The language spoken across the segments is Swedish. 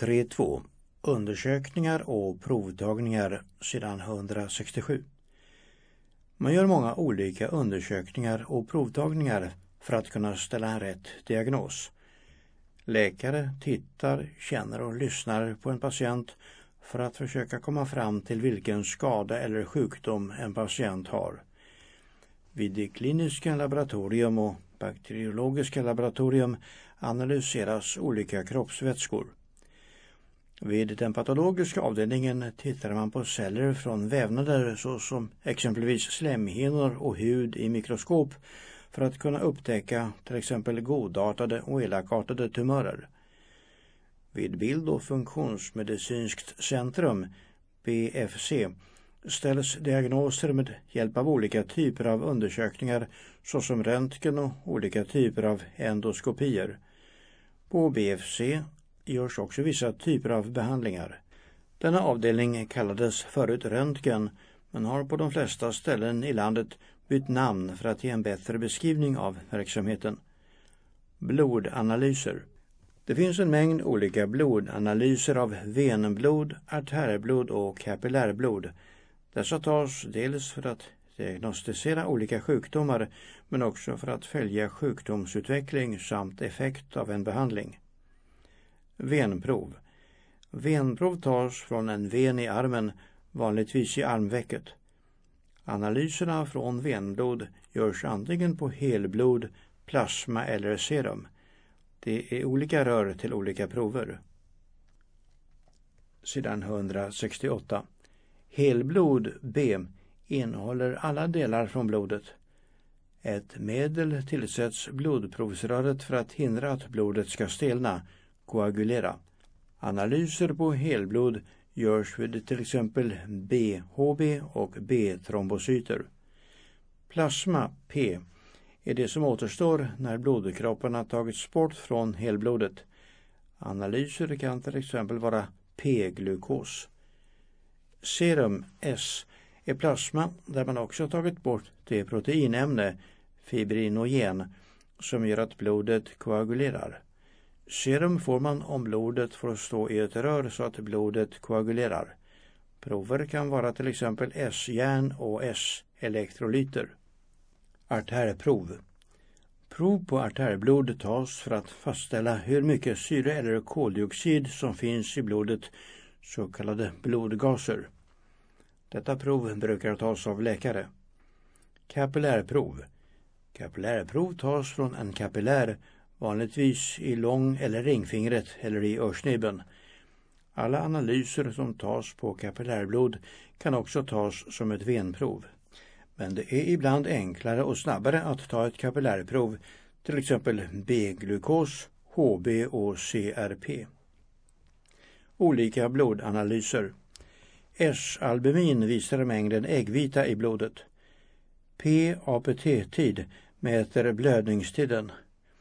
3.2 Undersökningar och provtagningar sedan 167. Man gör många olika undersökningar och provtagningar för att kunna ställa en rätt diagnos. Läkare tittar, känner och lyssnar på en patient för att försöka komma fram till vilken skada eller sjukdom en patient har. Vid det kliniska laboratorium och bakteriologiska laboratorium analyseras olika kroppsvätskor. Vid den patologiska avdelningen tittar man på celler från vävnader såsom exempelvis slemhinnor och hud i mikroskop för att kunna upptäcka till exempel godartade och elakartade tumörer. Vid bild- och funktionsmedicinskt centrum, BFC, ställs diagnoser med hjälp av olika typer av undersökningar såsom röntgen och olika typer av endoskopier. På BFC görs också vissa typer av behandlingar. Denna avdelning kallades förut röntgen men har på de flesta ställen i landet bytt namn för att ge en bättre beskrivning av verksamheten. Blodanalyser. Det finns en mängd olika blodanalyser av venblod, artärblod och kapillärblod. Dessa tas dels för att diagnostisera olika sjukdomar men också för att följa sjukdomsutveckling samt effekt av en behandling. Venprov. Venprov tas från en ven i armen, vanligtvis i armvecket. Analyserna från venblod görs antingen på helblod, plasma eller serum. Det är olika rör till olika prover. Sidan 168. Helblod B innehåller alla delar från blodet. Ett medel tillsätts blodprovsröret för att hindra att blodet ska stelna, koagulera. Analyser på helblod görs vid till exempel BHB och B-trombocyter. Plasma P är det som återstår när blodkropparna tagits bort från helblodet. Analyser kan till exempel vara P-glukos. Serum S är plasma där man också tagit bort det proteinämne, fibrinogen, som gör att blodet koagulerar. Serum får man om blodet får stå i ett rör så att blodet koagulerar. Prover kan vara till exempel S-järn och S-elektrolyter. Artärprov. Prov på artärblod tas för att fastställa hur mycket syre eller koldioxid som finns i blodet, så kallade blodgaser. Detta prov brukar tas av läkare. Kapillärprov. Kapillärprov tas från en kapillär, vanligtvis i lång- eller ringfingret eller i örsnibben. Alla analyser som tas på kapillärblod kan också tas som ett venprov. Men det är ibland enklare och snabbare att ta ett kapillärprov, till exempel B-glukos, HB och CRP. Olika blodanalyser. S-albumin visar mängden äggvita i blodet. P-APT-tid mäter blödningstiden.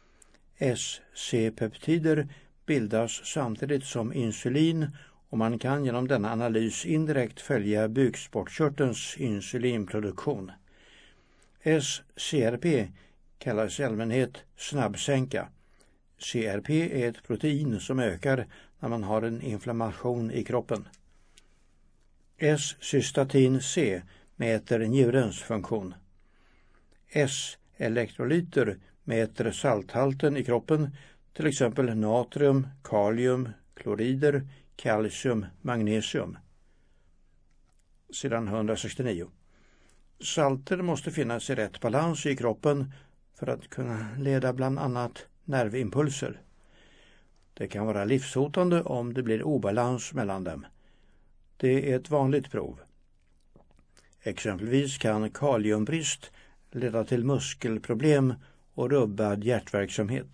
SC-peptider bildas samtidigt som insulin och man kan genom denna analys indirekt följa bukspottkörtelns insulinproduktion. S-CRP kallas i allmänhet snabbsänka. CRP är ett protein som ökar när man har en inflammation i kroppen. S-cystatin C mäter njurens funktion. S-elektrolyter mäter salthalten i kroppen, till exempel natrium, kalium, klorider, kalcium, magnesium. Sidan 169. Salter måste finnas i rätt balans i kroppen för att kunna leda bland annat nervimpulser. Det kan vara livshotande om det blir obalans mellan dem. Det är ett vanligt prov. Exempelvis kan kaliumbrist leda till muskelproblem och rubbad hjärtverksamhet.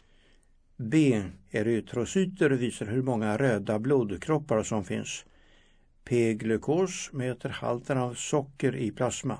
B-erytrocyter visar hur många röda blodkroppar som finns. P-glukos mäter halten av socker i plasma.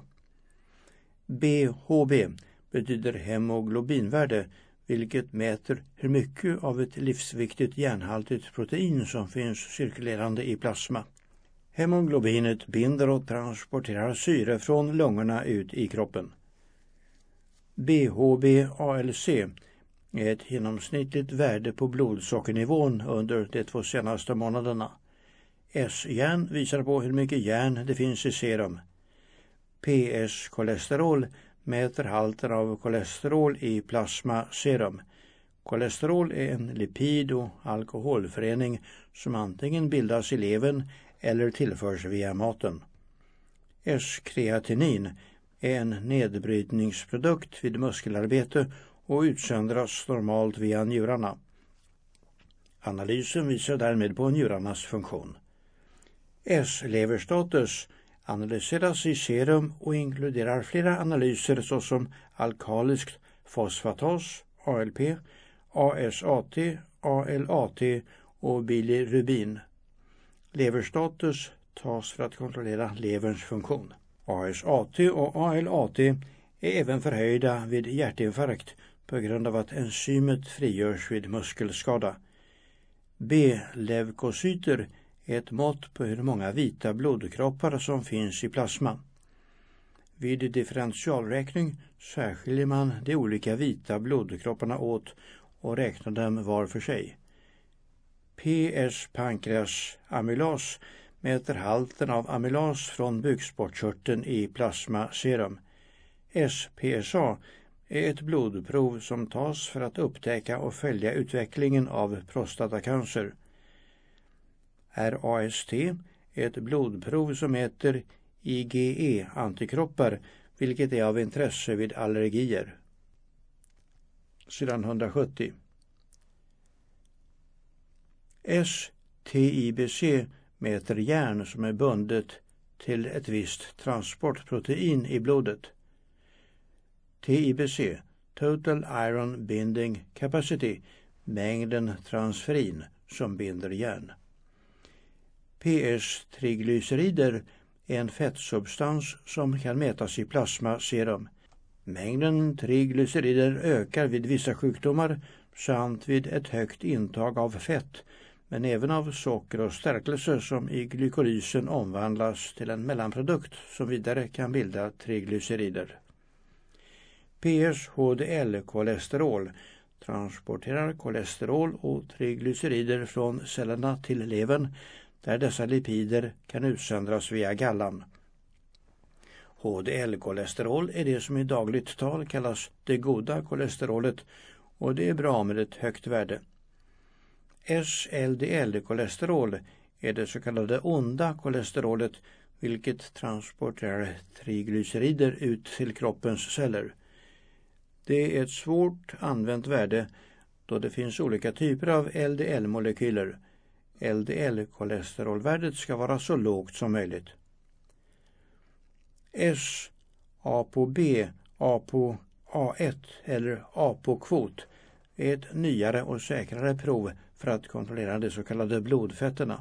BHB betyder hemoglobinvärde, vilket mäter hur mycket av ett livsviktigt järnhaltigt protein som finns cirkulerande i plasma. Hemoglobinet binder och transporterar syre från lungorna ut i kroppen. BHB-ALC ett genomsnittligt värde på blodsockernivån under de 2 senaste månaderna. S-järn visar på hur mycket järn det finns i serum. PS-kolesterol mäter halten av kolesterol i plasmaserum. Kolesterol är en lipid- och alkoholförening som antingen bildas i levern eller tillförs via maten. S-kreatinin är en nedbrytningsprodukt vid muskelarbete och utsöndras normalt via njurarna. Analysen visar därmed på njurarnas funktion. S-leverstatus analyseras i serum och inkluderar flera analyser såsom alkaliskt fosfatas, ALP, ASAT, ALAT och bilirubin. Leverstatus tas för att kontrollera leverns funktion. ASAT och ALAT är även förhöjda vid hjärtinfarkt på grund av att enzymet frigörs vid muskelskada. B-leukocyter är ett mått på hur många vita blodkroppar som finns i plasma. Vid differentialräkning särskiljer man de olika vita blodkropparna åt och räknar dem var för sig. PS-pankreasamylas mäter halten av amylas från bukspottkörteln i plasmaserum. SPSA är ett blodprov som tas för att upptäcka och följa utvecklingen av prostatacancer. RAST är ett blodprov som mäter IgE-antikroppar, vilket är av intresse vid allergier. Sidan 170. STIBC mäter järn som är bundet till ett visst transportprotein i blodet. TIBC, Total Iron Binding Capacity, mängden transferin som binder järn. PS-triglycerider är en fettsubstans som kan mätas i plasmaserum. Mängden triglycerider ökar vid vissa sjukdomar samt vid ett högt intag av fett, men även av socker och stärkelse som i glykolysen omvandlas till en mellanprodukt som vidare kan bilda triglycerider. PS-HDL-kolesterol transporterar kolesterol och triglycerider från cellerna till levern, där dessa lipider kan utsöndras via gallan. HDL-kolesterol är det som i dagligt tal kallas det goda kolesterolet, och det är bra med ett högt värde. SLDL-kolesterol är det så kallade onda kolesterolet, vilket transporterar triglycerider ut till kroppens celler. Det är ett svårt använt värde då det finns olika typer av LDL-molekyler. LDL-kolesterolvärdet ska vara så lågt som möjligt. ApoB, ApoA1 eller ApoKvot är ett nyare och säkrare prov för att kontrollera de så kallade blodfetterna.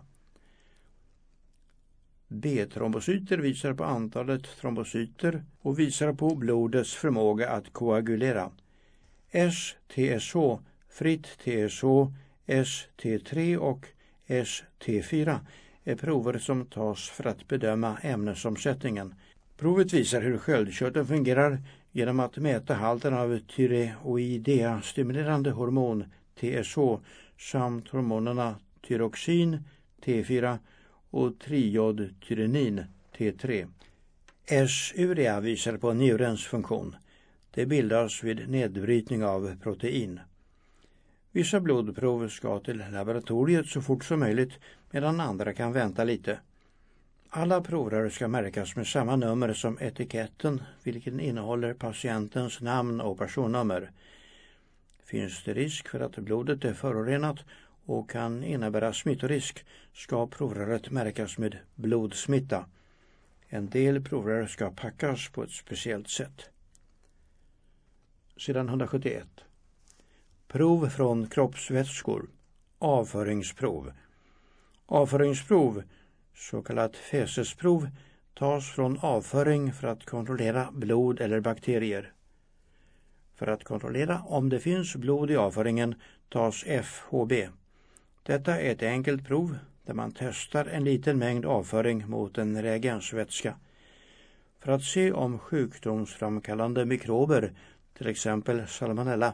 B-trombocyter visar på antalet trombocyter och visar på blodets förmåga att koagulera. STSH, fritt TSH, ST3 och ST4 är prover som tas för att bedöma ämnesomsättningen. Provet visar hur sköldkörteln fungerar genom att mäta halten av tyreoidea-stimulerande hormon TSH samt hormonerna tyroxin T4 och triodtyrenin T3. S-urea visar på njurens funktion. Det bildas vid nedbrytning av protein. Vissa blodprov ska till laboratoriet så fort som möjligt, medan andra kan vänta lite. Alla prover ska märkas med samma nummer som etiketten, vilken innehåller patientens namn och personnummer. Finns det risk för att blodet är förorenat och kan innebära smittorisk, ska provröret märkas med blodsmitta. En del provrör ska packas på ett speciellt sätt. Sidan 171. Prov från kroppsvätskor. Avföringsprov. Avföringsprov, så kallat fäsesprov, tas från avföring för att kontrollera blod eller bakterier. För att kontrollera om det finns blod i avföringen tas FHB. Detta är ett enkelt prov där man testar en liten mängd avföring mot en reagensvätska. För att se om sjukdomsframkallande mikrober, till exempel salmonella,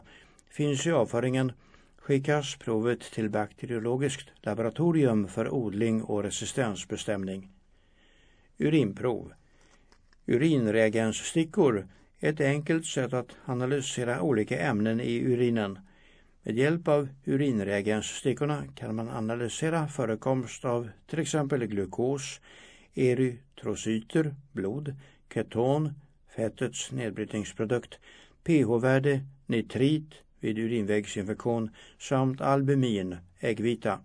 finns i avföringen skickas provet till bakteriologiskt laboratorium för odling och resistensbestämning. Urinprov. Urinreagensstickor är ett enkelt sätt att analysera olika ämnen i urinen. Med hjälp av urinreagensstickorna kan man analysera förekomst av till exempel glukos, erytrocyter, blod, keton, fettets nedbrytningsprodukt, pH-värde, nitrit vid urinvägsinfektion samt albumin, äggvita.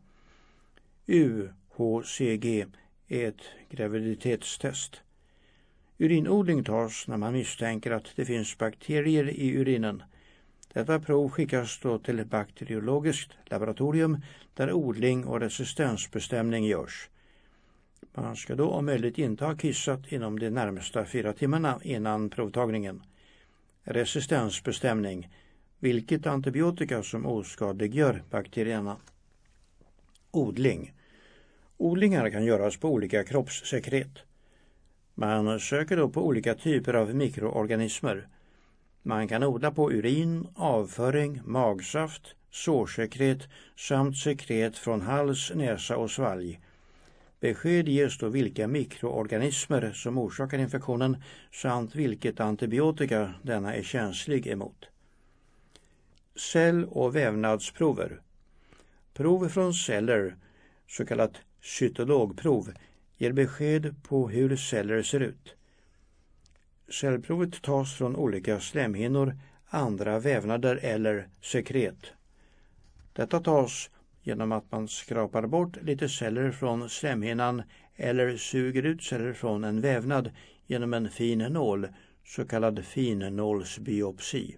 UHCG är ett graviditetstest. Urinodling tas när man misstänker att det finns bakterier i urinen. Detta prov skickas då till bakteriologiskt laboratorium där odling och resistensbestämning görs. Man ska då om möjligt inte ha kissat inom de närmaste 4 timmarna innan provtagningen. Resistensbestämning. Vilket antibiotika som oskadliggör bakterierna. Odling. Odlingar kan göras på olika kroppssekret. Man söker då på olika typer av mikroorganismer. Man kan odla på urin, avföring, magsaft, sårsekret samt sekret från hals, näsa och svalg. Besked ges då vilka mikroorganismer som orsakar infektionen samt vilket antibiotika denna är känslig emot. Cell- och vävnadsprover. Prov från celler, så kallat cytologprov, ger besked på hur celler ser ut. Cellprovet tas från olika slemhinnor, andra vävnader eller sekret. Detta tas genom att man skrapar bort lite celler från slemhinnan eller suger ut celler från en vävnad genom en fin nål, så kallad finnålsbiopsi.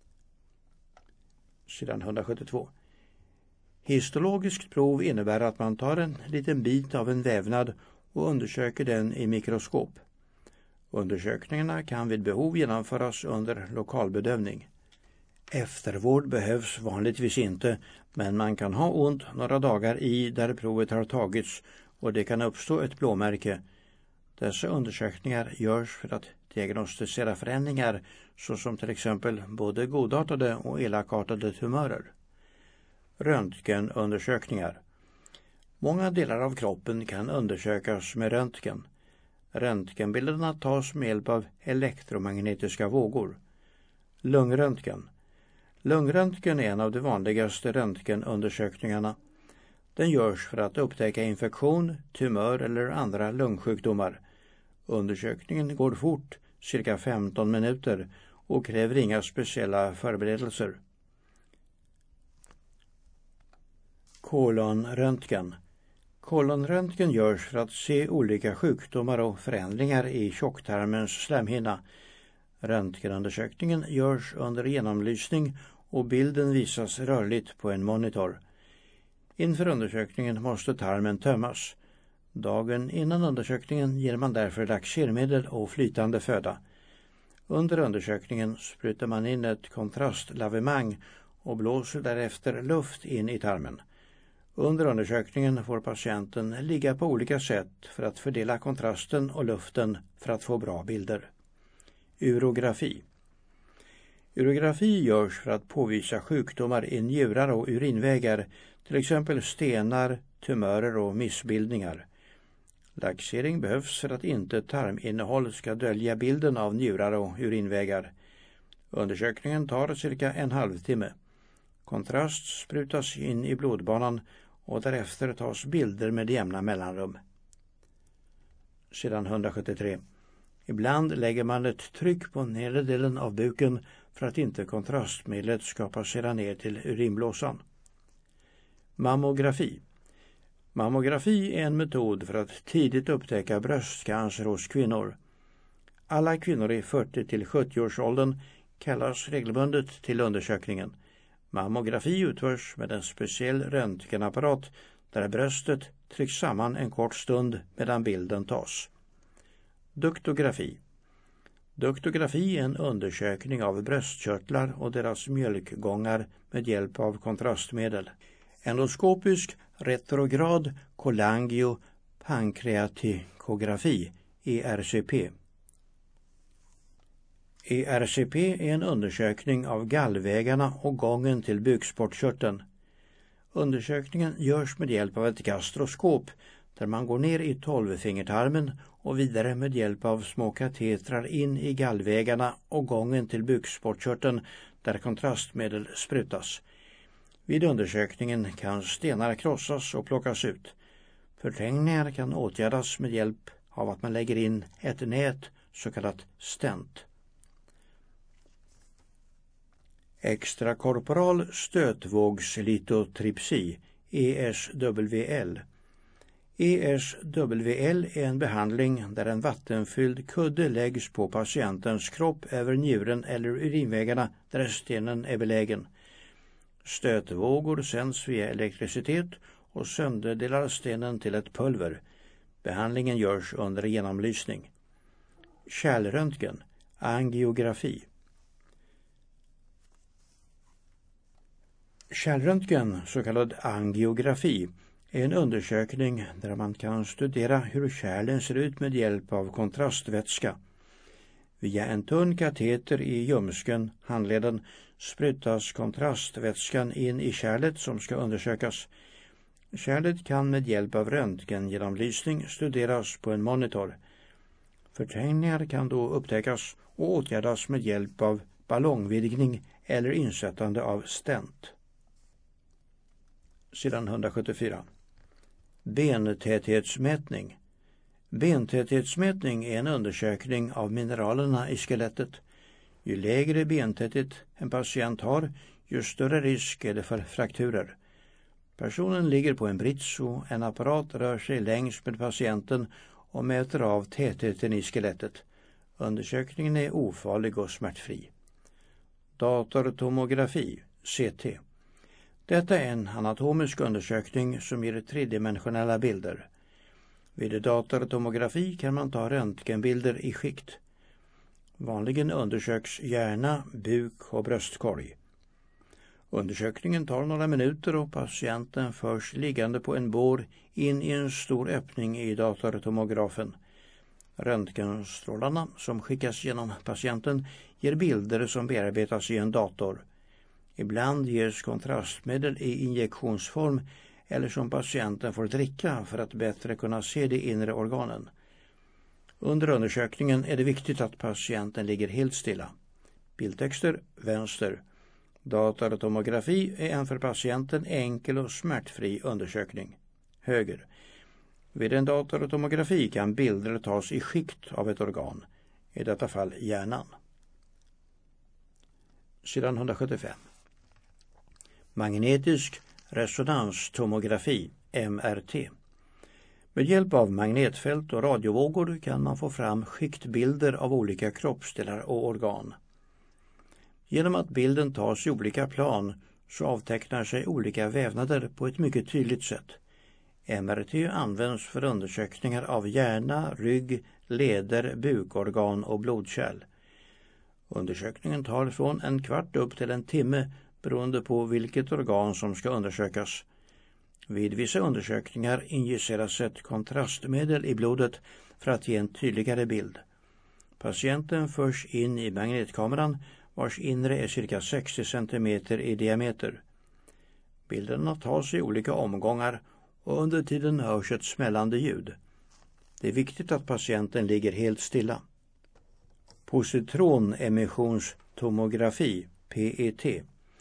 Sidan 172. Histologiskt prov innebär att man tar en liten bit av en vävnad och undersöker den i mikroskop. Undersökningarna kan vid behov genomföras under lokalbedövning. Eftervård behövs vanligtvis inte, men man kan ha ont några dagar i där provet har tagits och det kan uppstå ett blåmärke. Dessa undersökningar görs för att diagnostisera förändringar såsom till exempel både godartade och elakartade tumörer. Röntgenundersökningar. Många delar av kroppen kan undersökas med röntgen. Röntgenbilderna tas med hjälp av elektromagnetiska vågor. Lungröntgen. Lungröntgen är en av de vanligaste röntgenundersökningarna. Den görs för att upptäcka infektion, tumör eller andra lungsjukdomar. Undersökningen går fort, cirka 15 minuter, och kräver inga speciella förberedelser. Kolonröntgen. Kolonröntgen görs för att se olika sjukdomar och förändringar i tjocktarmens slemhinna. Röntgenundersökningen görs under genomlysning och bilden visas rörligt på en monitor. Inför undersökningen måste tarmen tömmas. Dagen innan undersökningen ger man därför laxermedel och flytande föda. Under undersökningen sprutar man in ett kontrastlavemang och blåser därefter luft in i tarmen. Under undersökningen får patienten ligga på olika sätt för att fördela kontrasten och luften för att få bra bilder. Urografi. Urografi görs för att påvisa sjukdomar i njurar och urinvägar, till exempel stenar, tumörer och missbildningar. Laxering behövs för att inte tarminnehåll ska dölja bilden av njurar och urinvägar. Undersökningen tar cirka en halvtimme. Kontrast sprutas in i blodbanan och därefter tas bilder med jämna mellanrum. Sidan 173. Ibland lägger man ett tryck på nedre delen av buken för att inte kontrastmedlet ska passera ner till urinblåsan. Mammografi. Mammografi är en metod för att tidigt upptäcka bröstcancer hos kvinnor. Alla kvinnor i 40-70-årsåldern kallas regelbundet till undersökningen. Mammografi utförs med en speciell röntgenapparat där bröstet trycks samman en kort stund medan bilden tas. Duktografi. Duktografi är en undersökning av bröstkörtlar och deras mjölkgångar med hjälp av kontrastmedel. Endoskopisk retrograd kolangiopankreatikografi, ERCP. ERCP är en undersökning av gallvägarna och gången till bukspottkörteln. Undersökningen görs med hjälp av ett gastroskop där man går ner i 12-fingertarmen och vidare med hjälp av små katetrar in i gallvägarna och gången till bukspottkörteln där kontrastmedel sprutas. Vid undersökningen kan stenar krossas och plockas ut. Förträngningar kan åtgärdas med hjälp av att man lägger in ett nät, så kallat stent. Extrakorporal stötvågslitotripsi, ESWL. ESWL är en behandling där en vattenfylld kudde läggs på patientens kropp över njuren eller urinvägarna där stenen är belägen. Stötvågor sänds via elektricitet och sönderdelar stenen till ett pulver. Behandlingen görs under genomlysning. Kärlröntgen, angiografi. Kärlröntgen, så kallad angiografi, är en undersökning där man kan studera hur kärlen ser ut med hjälp av kontrastvätska. Via en tunn kateter i ljumsken, handleden, sprutas kontrastvätskan in i kärlet som ska undersökas. Kärlet kan med hjälp av röntgengenomlysning studeras på en monitor. Förträngningar kan då upptäckas och åtgärdas med hjälp av ballongvidgning eller insättande av stent. Sidan 174. Bentäthetsmätning. Bentäthetsmätning är en undersökning av mineralerna i skelettet. Ju lägre bentäthet en patient har, ju större risk är det för frakturer. Personen ligger på en brits och en apparat rör sig längs med patienten och mäter av tätheten i skelettet. Undersökningen är ofarlig och smärtfri. Datortomografi, CT. Detta är en anatomisk undersökning som ger tredimensionella bilder. Vid datortomografi kan man ta röntgenbilder i skikt. Vanligen undersöks hjärna, buk och bröstkorg. Undersökningen tar några minuter och patienten förs liggande på en bår in i en stor öppning i datortomografen. Röntgenstrålarna som skickas genom patienten ger bilder som bearbetas i en dator. Ibland ges kontrastmedel i injektionsform eller som patienten får dricka för att bättre kunna se de inre organen. Under undersökningen är det viktigt att patienten ligger helt stilla. Bildtexter vänster. Datortomografi är en för patienten enkel och smärtfri undersökning. Höger. Vid en datortomografi kan bilder tas i skikt av ett organ, i detta fall hjärnan. Sidan 175. Magnetisk resonanstomografi, MRT. Med hjälp av magnetfält och radiovågor kan man få fram skiktbilder av olika kroppsdelar och organ. Genom att bilden tas i olika plan så avtecknar sig olika vävnader på ett mycket tydligt sätt. MRT används för undersökningar av hjärna, rygg, leder, bukorgan och blodkärl. Undersökningen tar från en kvart upp till en timme beroende på vilket organ som ska undersökas. Vid vissa undersökningar injiceras ett kontrastmedel i blodet för att ge en tydligare bild. Patienten förs in i magnetkameran vars inre är cirka 60 cm i diameter. Bilderna tas i olika omgångar och under tiden hörs ett smällande ljud. Det är viktigt att patienten ligger helt stilla. Positronemissionstomografi, PET.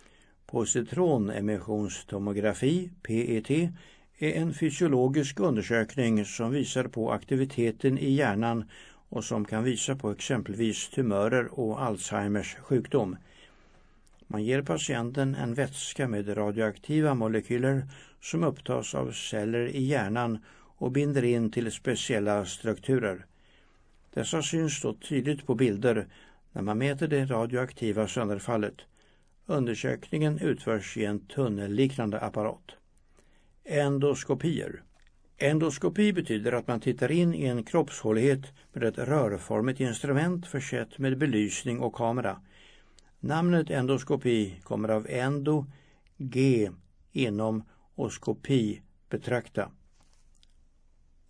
Positronemissionstomografi, PET, är en fysiologisk undersökning som visar på aktiviteten i hjärnan och som kan visa på exempelvis tumörer och Alzheimers sjukdom. Man ger patienten en vätska med radioaktiva molekyler som upptas av celler i hjärnan och binder in till speciella strukturer. Dessa syns då tydligt på bilder när man mäter det radioaktiva sönderfallet. Undersökningen utförs i en tunnelliknande apparat. Endoskopier. Endoskopi betyder att man tittar in i en kroppshålighet med ett rörformigt instrument försett med belysning och kamera. Namnet endoskopi kommer av endo, g, inom och skopi, betrakta.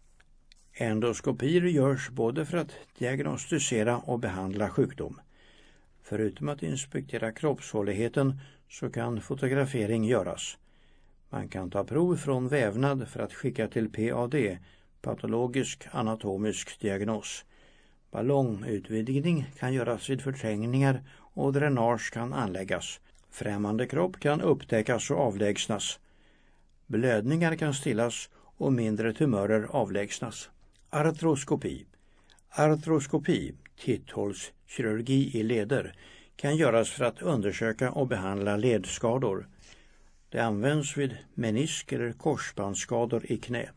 Endoskopier görs både för att diagnostisera och behandla sjukdom. Förutom att inspektera kroppshåligheten så kan fotografering göras. Man kan ta prov från vävnad för att skicka till PAD, patologisk anatomisk diagnos. Ballongutvidgning kan göras vid förträngningar och dränage kan anläggas. Främmande kropp kan upptäckas och avlägsnas. Blödningar kan stillas och mindre tumörer avlägsnas. Artroskopi. Artroskopi, titthålskirurgi i leder, kan göras för att undersöka och behandla ledskador. Det används vid menisk- eller korsbandsskador i knä.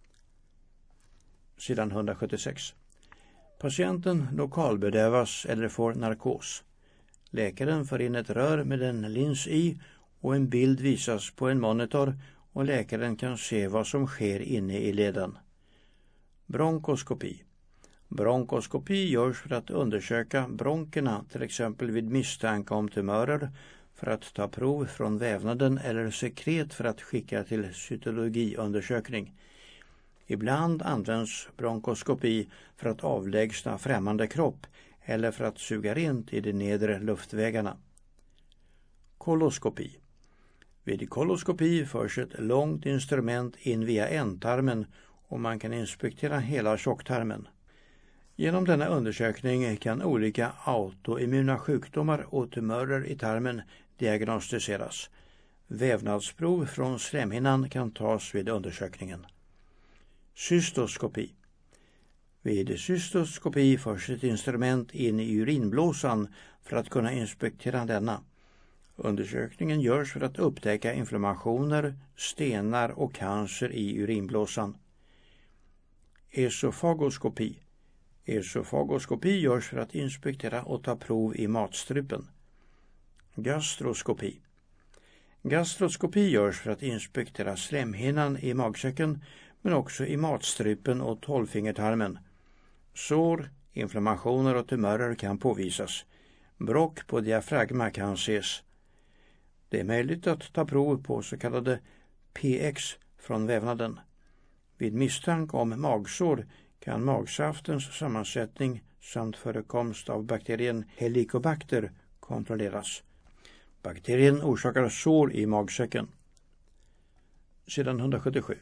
Sidan 176. Patienten lokalbedövas eller får narkos. Läkaren för in ett rör med en lins i och en bild visas på en monitor och läkaren kan se vad som sker inne i leden. Bronkoskopi. Bronkoskopi görs för att undersöka bronkerna, till exempel vid misstanke om tumörer, för att ta prov från vävnaden eller sekret för att skicka till cytologiundersökning. Ibland används bronkoskopi för att avlägsna främmande kropp eller för att suga rent i de nedre luftvägarna. Koloskopi. Vid koloskopi förs ett långt instrument in via ändtarmen och man kan inspektera hela tjocktarmen. Genom denna undersökning kan olika autoimmuna sjukdomar och tumörer i tarmen diagnostiseras. Vävnadsprov från slemhinnan kan tas vid undersökningen. Cystoskopi. Vid cystoskopi förs ett instrument in i urinblåsan för att kunna inspektera denna. Undersökningen görs för att upptäcka inflammationer, stenar och cancer i urinblåsan. Esofagoskopi. Esofagoskopi görs för att inspektera och ta prov i matstrupen. Gastroskopi. Gastroskopi görs för att inspektera slemhinnan i magsäcken men också i matstrupen och tolvfingertarmen. Sår, inflammationer och tumörer kan påvisas. Bråck på diafragma kan ses. Det är möjligt att ta prov på så kallade PX från vävnaden. Vid misstanke om magsår kan magsaftens sammansättning samt förekomst av bakterien Helicobacter kontrolleras. Bakterien orsakar sår i magsäcken. Sidan 177.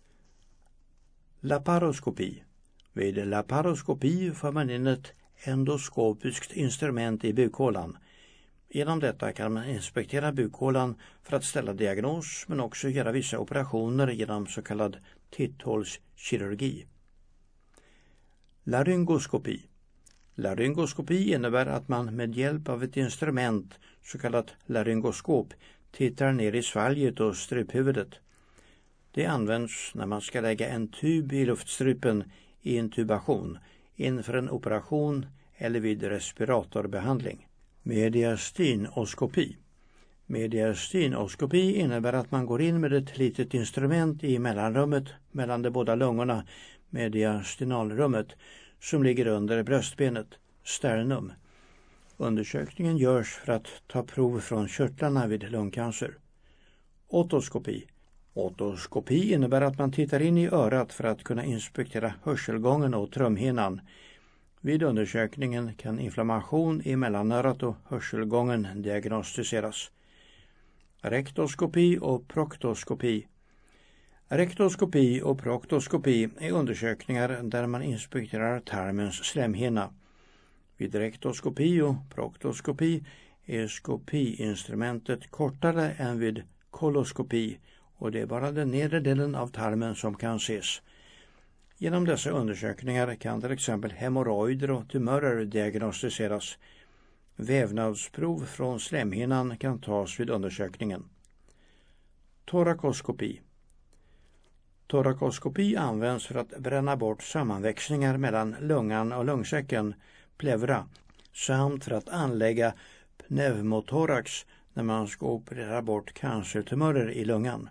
Laparoskopi. Vid laparoskopi för man in ett endoskopiskt instrument i bukhålan. Genom detta kan man inspektera bukhålan för att ställa diagnos men också göra vissa operationer genom så kallad titthålskirurgi. Laryngoskopi. Laryngoskopi innebär att man med hjälp av ett instrument, så kallat laryngoskop, tittar ner i svalget och struphuvudet. Det används när man ska lägga en tub i luftstrupen i intubation inför en operation eller vid respiratorbehandling. Mediastinoskopi. Mediastinoskopi innebär att man går in med ett litet instrument i mellanrummet mellan de båda lungorna, mediastinalrummet, som ligger under bröstbenet, sternum. Undersökningen görs för att ta prov från körtlarna vid lungcancer. Otoskopi. Otoskopi innebär att man tittar in i örat för att kunna inspektera hörselgången och trumhinnan. Vid undersökningen kan inflammation i mellanörat och hörselgången diagnostiseras. Rektoskopi och proktoskopi. Rektoskopi och proktoskopi är undersökningar där man inspekterar tarmens slemhinna. Vid rektoskopi och proktoskopi är skopiinstrumentet kortare än vid koloskopi och det är bara den nedre delen av tarmen som kan ses. Genom dessa undersökningar kan till exempel hemorrojder och tumörer diagnostiseras. Vävnadsprov från slemhinnan kan tas vid undersökningen. Torakoskopi. Torakoskopi används för att bränna bort sammanväxningar mellan lungan och lungsäcken, pleura, samt för att anlägga pneumotorax när man ska operera bort cancertumörer i lungan.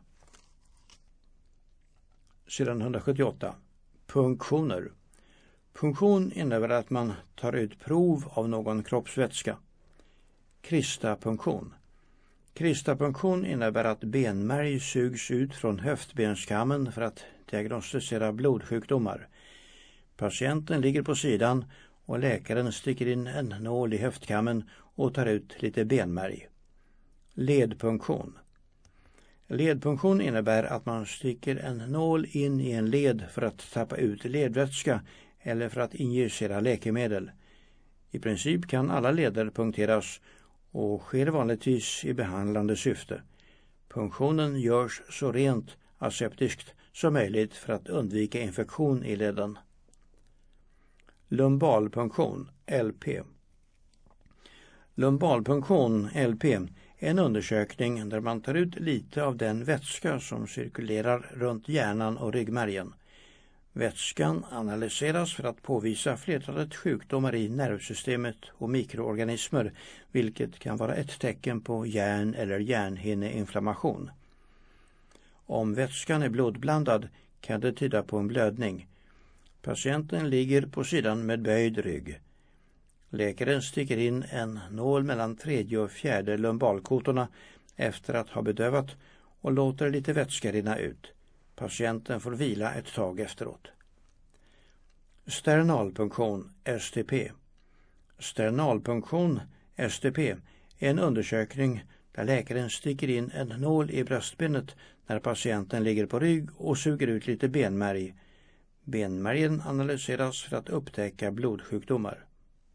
Sidan 178. Punktioner. Punktion innebär att man tar ut prov av någon kroppsvätska. Kristapunktion. Kristapunktion innebär att benmärg sugs ut från höftbenskammen för att diagnostisera blodsjukdomar. Patienten ligger på sidan och läkaren sticker in en nål i höftkammen och tar ut lite benmärg. Ledpunktion. Ledpunktion innebär att man sticker en nål in i en led för att tappa ut ledvätska eller för att injicera läkemedel. I princip kan alla leder punkteras och sker vanligtvis i behandlande syfte. Punktionen görs så rent aseptiskt som möjligt för att undvika infektion i leden. Lumbalpunktion, LP. Lumbalpunktion, LP, är en undersökning där man tar ut lite av den vätska som cirkulerar runt hjärnan och ryggmärgen. Vätskan analyseras för att påvisa flertalet sjukdomar i nervsystemet och mikroorganismer, vilket kan vara ett tecken på hjärn- eller hjärnhinneinflammation. Om vätskan är blodblandad kan det tyda på en blödning. Patienten ligger på sidan med böjd rygg. Läkaren sticker in en nål mellan tredje och fjärde lumbalkotorna efter att ha bedövat och låter lite vätska rinna ut. Patienten får vila ett tag efteråt. Sternalpunktion, STP. Sternalpunktion, STP, är en undersökning där läkaren sticker in en nål i bröstbenet när patienten ligger på rygg och suger ut lite benmärg. Benmärgen analyseras för att upptäcka blodsjukdomar.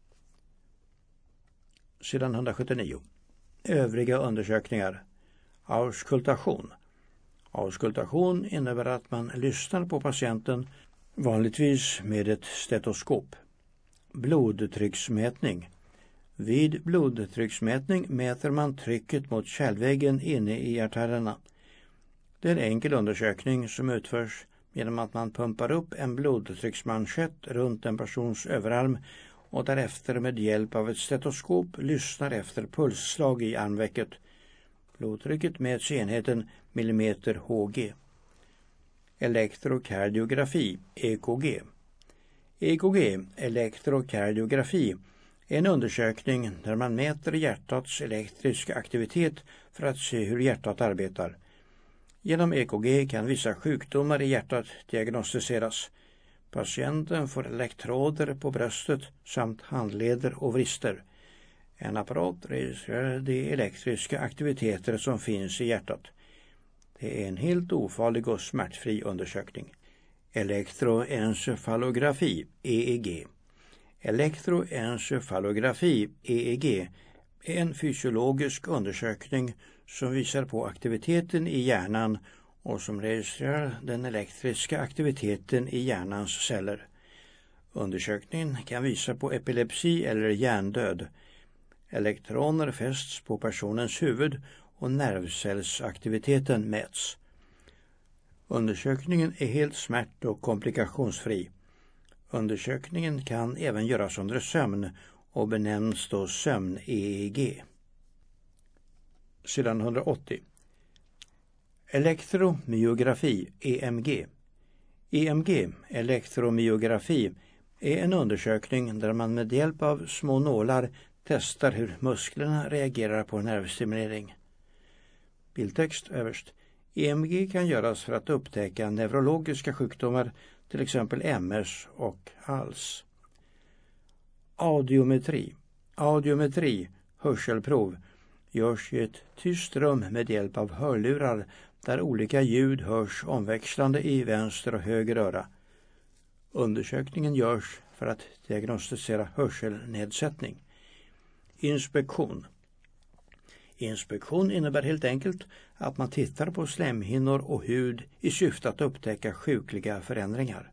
Sidan 179. Övriga undersökningar. Auskultation. Auskultation innebär att man lyssnar på patienten, vanligtvis med ett stetoskop. Blodtrycksmätning. Vid blodtrycksmätning mäter man trycket mot kärlväggen inne i artärerna. Det är en enkel undersökning som utförs genom att man pumpar upp en blodtrycksmanschett runt en persons överarm och därefter med hjälp av ett stetoskop lyssnar efter pulsslag i armvecket. Blodtrycket mäts i enheten millimeter Hg. Elektrokardiografi, EKG. EKG, elektrokardiografi, är en undersökning där man mäter hjärtats elektriska aktivitet för att se hur hjärtat arbetar. Genom EKG kan vissa sjukdomar i hjärtat diagnostiseras. Patienten får elektroder på bröstet samt handleder och vrister. En apparat registrerar de elektriska aktiviteter som finns i hjärtat. Det är en helt ofarlig och smärtfri undersökning. Elektroencefalografi, EEG. Elektroencefalografi, EEG, är en fysiologisk undersökning som visar på aktiviteten i hjärnan och som registrerar den elektriska aktiviteten i hjärnans celler. Undersökningen kan visa på epilepsi eller hjärndöd. Elektroner fästs på personens huvud och nervcellsaktiviteten mäts. Undersökningen är helt smärt- och komplikationsfri. Undersökningen kan även göras under sömn och benämns då sömn-EEG. Sidan 180. Elektromyografi, EMG. EMG, elektromyografi, är en undersökning där man med hjälp av små nålar testar hur musklerna reagerar på nervstimulering. Bildtext överst. EMG kan göras för att upptäcka neurologiska sjukdomar, till exempel MS och ALS. Audiometri. Audiometri, hörselprov, görs i ett tyst rum med hjälp av hörlurar där olika ljud hörs omväxlande i vänster och höger öra. Undersökningen görs för att diagnostisera hörselnedsättning. Inspektion. Inspektion innebär helt enkelt att man tittar på slemhinnor och hud i syfte att upptäcka sjukliga förändringar.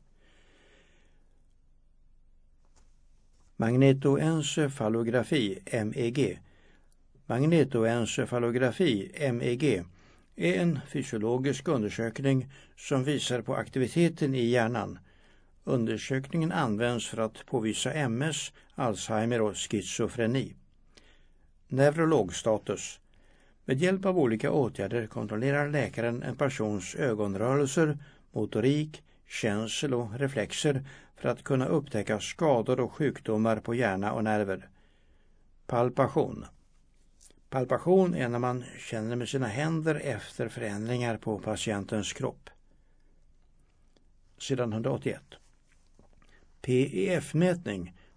Magnetoencefalografi, MEG. Magnetoencefalografi, MEG, är en fysiologisk undersökning som visar på aktiviteten i hjärnan. Undersökningen används för att påvisa MS, Alzheimer och schizofreni. Neurologstatus. Med hjälp av olika åtgärder kontrollerar läkaren en persons ögonrörelser, motorik, känsel och reflexer för att kunna upptäcka skador och sjukdomar på hjärna och nerver. Palpation. Palpation är när man känner med sina händer efter förändringar på patientens kropp. Sidan 181. PEF-mätning,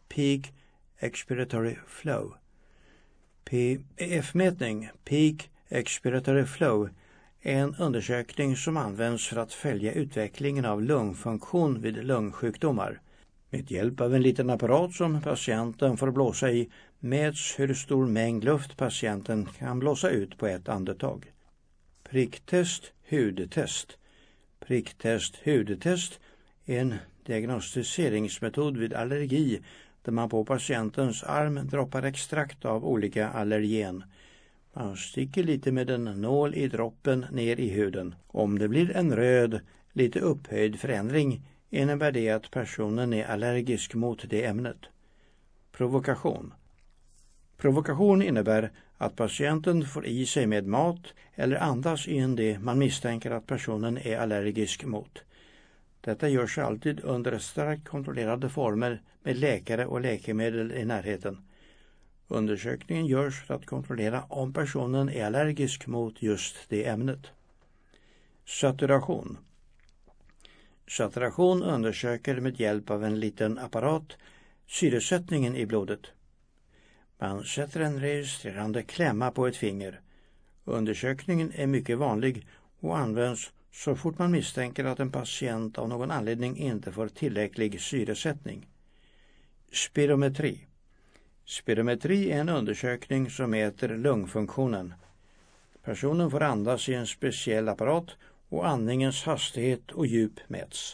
Peak Expiratory Flow. PEF-mätning, Peak Expiratory Flow, är en undersökning som används för att följa utvecklingen av lungfunktion vid lungsjukdomar. Med hjälp av en liten apparat som patienten får blåsa i mäts hur stor mängd luft patienten kan blåsa ut på ett andetag. Pricktest, hudtest. Pricktest, hudtest är en diagnostiseringsmetod vid allergi där man på patientens arm droppar extrakt av olika allergen. Man sticker lite med en nål i droppen ner i huden. Om det blir en röd, lite upphöjd förändring innebär det att personen är allergisk mot det ämnet. Provokation. Provokation innebär att patienten får i sig med mat eller andas in det man misstänker att personen är allergisk mot. Detta görs alltid under starkt kontrollerade former med läkare och läkemedel i närheten. Undersökningen görs för att kontrollera om personen är allergisk mot just det ämnet. Saturation. Saturation undersöker med hjälp av en liten apparat syresättningen i blodet. Man sätter en registrerande klämma på ett finger. Undersökningen är mycket vanlig och används så fort man misstänker att en patient av någon anledning inte får tillräcklig syresättning. Spirometri. Spirometri är en undersökning som mäter lungfunktionen. Personen får andas i en speciell apparat och andningens hastighet och djup mäts.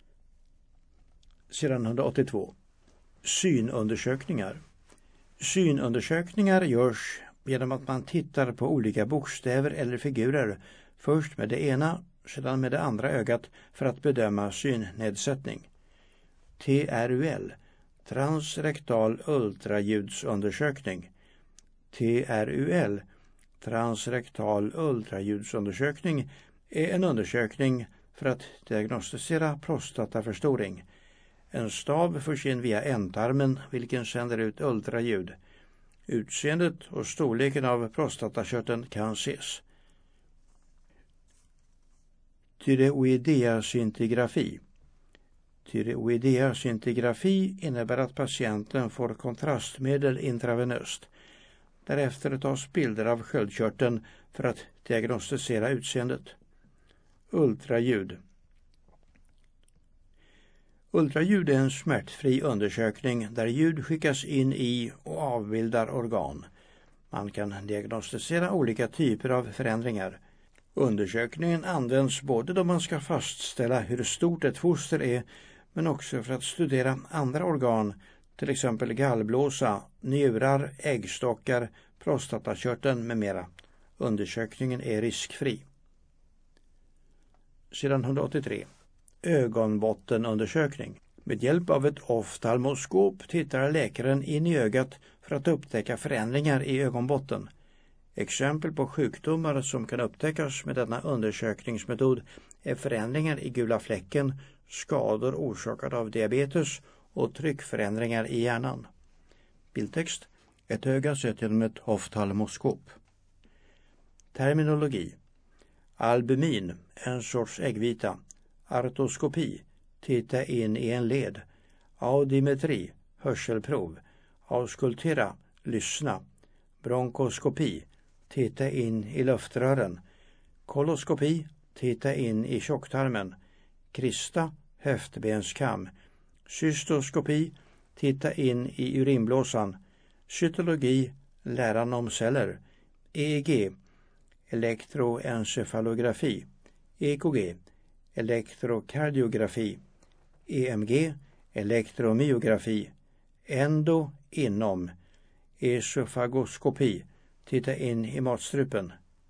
Sedan 182. Synundersökningar. Synundersökningar görs genom att man tittar på olika bokstäver eller figurer, först med det ena, sedan med det andra ögat för att bedöma synnedsättning. TRUL, transrektal ultraljudsundersökning. TRUL, transrektal ultraljudsundersökning, är en undersökning för att diagnostisera prostataförstoring. En stav förs in via ändtarmen, vilken sänder ut ultraljud. Utseendet och storleken av prostatakörteln kan ses. Tyreoideasyntigrafi. Tyreoideasyntigrafi innebär att patienten får kontrastmedel intravenöst. Därefter tas bilder av sköldkörteln för att diagnostisera utseendet. Ultraljud. Ultraljud är en smärtfri undersökning där ljud skickas in i och avbildar organ. Man kan diagnostisera olika typer av förändringar. Undersökningen används både då man ska fastställa hur stort ett foster är, men också för att studera andra organ, till exempel gallblåsa, njurar, äggstockar, prostatakörteln med mera. Undersökningen är riskfri. Sedan 183. Ögonbottenundersökning. Med hjälp av ett oftalmoskop tittar läkaren in i ögat för att upptäcka förändringar i ögonbotten. Exempel på sjukdomar som kan upptäckas med denna undersökningsmetod är förändringar i gula fläcken, skador orsakade av diabetes och tryckförändringar i hjärnan. Bildtext. Ett öga sett genom ett oftalmoskop. Terminologi. Albumin, en sorts äggvita. Artoskopi, titta in i en led. Audimetri, hörselprov. Auskultera, lyssna. Bronkoskopi, titta in i luftrören. Koloskopi, titta in i tjocktarmen. Krista, höftbenskam. Cystoskopi, titta in i urinblåsan. Cytologi, läran om celler. EEG, elektroencefalografi. EKG, elektrokardiografi. EMG, elektromyografi. Endo, inom. Esofagoskopi, titta in i matstrupen.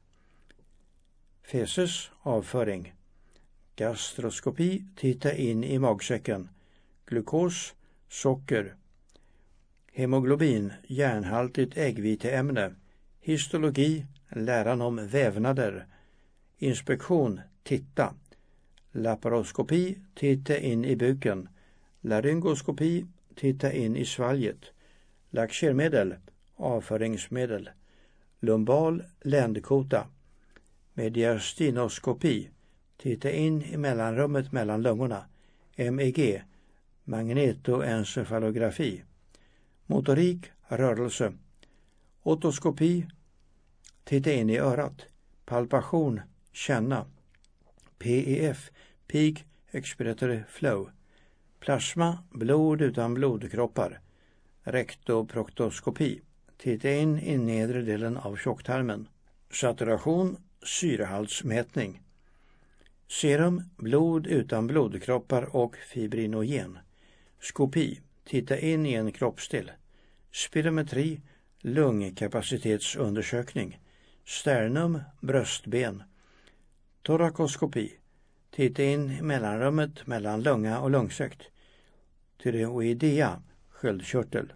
Feses, avföring. Gastroskopi, titta in i magsäcken. Glukos, socker. Hemoglobin, järnhaltigt äggviteämne. Histologi, läran om vävnader. Inspektion, titta. Laparoskopi, titta in i buken. Laryngoskopi, titta in i svalget. Laxermedel, avföringsmedel. Lumbal, ländkota. Mediastinoskopi, titta in i mellanrummet mellan lungorna. MEG, magnetoencefalografi. Motorik, rörelse. Otoskopi, titta in i örat. Palpation, känna. PEF, Peak Expiratory Flow. Plasma, blod utan blodkroppar. Rektoproktoskopi, titta in i nedre delen av tjocktarmen. Saturation, syrehaltsmätning. Serum, blod utan blodkroppar och fibrinogen. Skopi, titta in i en kroppsdel. Spirometri, lungkapacitetsundersökning. Sternum, bröstben. Torakoskopi, titta in i mellanrummet mellan lunga och lungsäck. Tyreoidea, sköldkörtel.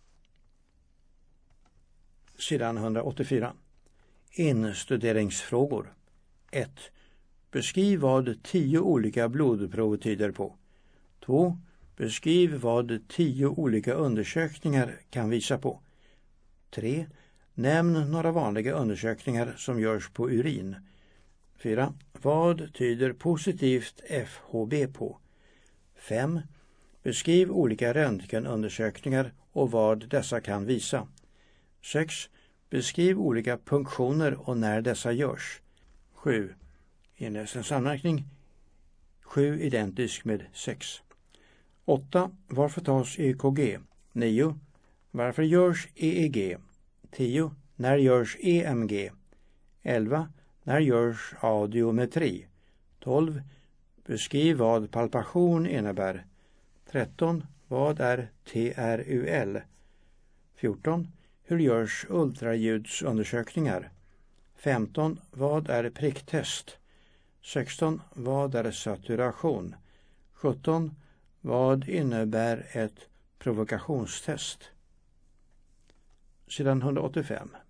Sidan 184. Instuderingsfrågor. 1. Beskriv vad 10 olika blodprov tyder på. 2. Beskriv vad 10 olika undersökningar kan visa på. 3. Nämn några vanliga undersökningar som görs på urin. 4. Vad tyder positivt FHB på? 5. Beskriv olika röntgenundersökningar och vad dessa kan visa. 6. Beskriv olika punktioner och när dessa görs. 7. Inläs en sammanräkning. 7 identisk med 6. 8. Varför tas EKG? 9. Varför görs EEG? 10. När görs EMG? 11. När görs audiometri? 12. Beskriv vad palpation innebär. 13. Vad är TRUL? 14. Hur görs ultraljudsundersökningar? 15. Vad är pricktest? 16. Vad är saturation? 17. Vad innebär ett provokationstest? Sidan 185.